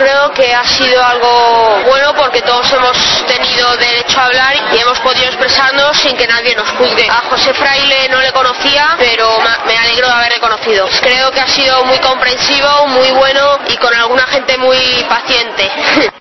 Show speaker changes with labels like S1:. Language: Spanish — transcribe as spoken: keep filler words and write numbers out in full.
S1: creo que ha sido algo bueno porque todos hemos tenido derecho a hablar y hemos podido expresarnos sin que nadie nos juzgue. A José Fraile no le conocía, pero me alegro de haberle conocido. Creo que ha sido muy comprensivo, muy bueno y con alguna gente muy paciente.